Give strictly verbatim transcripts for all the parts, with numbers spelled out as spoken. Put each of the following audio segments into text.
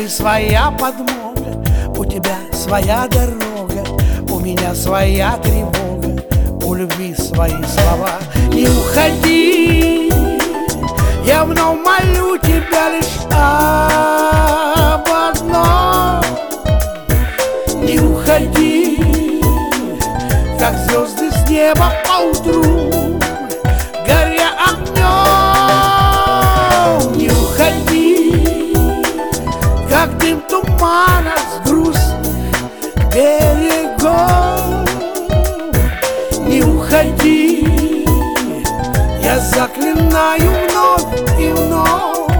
своя подмога, у тебя своя дорога, у меня своя тревога, у любви свои слова. Не уходи, я вновь молю тебя лишь об одном. Не уходи, как звезды с неба поутру, горя огнем. Не уходи, как дым тумана с грустных берегов. Не уходи, я заклинаю вновь и вновь.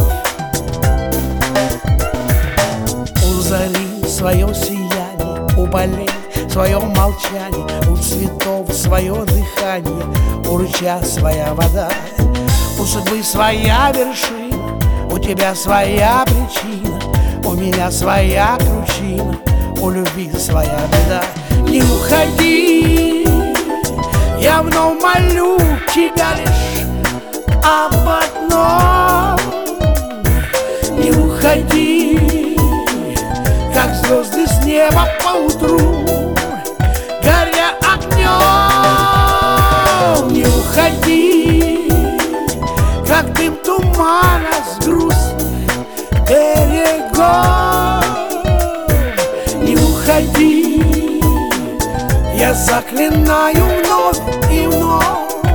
У зари свое сияние, у полей свое молчание, у цветов свое дыхание, у ручья своя вода, у судьбы своя вершина, у тебя своя причина, у меня своя кручина, у любви своя беда. Не уходи, я вновь молю тебя лишь об одном. Не уходи, как звезды с неба поутру, горя огнем. Не уходи, как дым тумана с грустных берегов. Не уходи, я заклинаю вновь и вновь.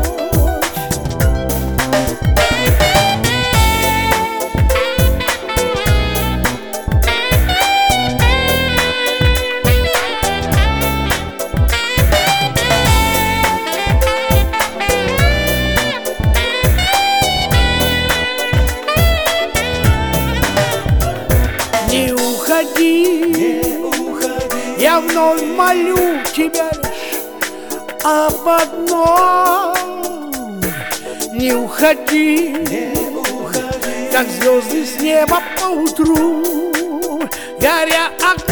Не уходи, не уходи, я вновь молю тебя лишь об одном. Не уходи, не уходи, как звезды с неба поутру, горя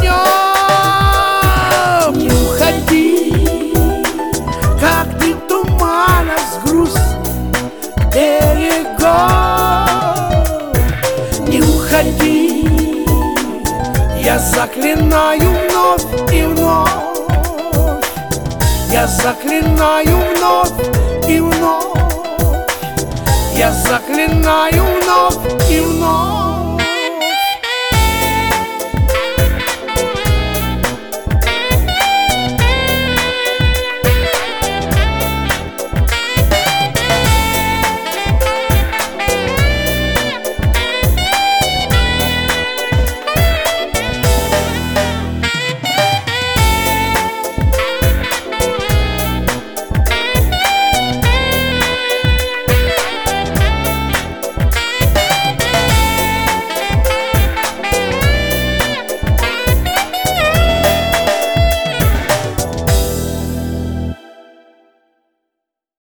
огнем. Не уходи, как дым тумана с грустных берегов. Не уходи, я заклинаю вновь и вновь. Я заклинаю вновь и вновь. Я заклинаю вновь и вновь.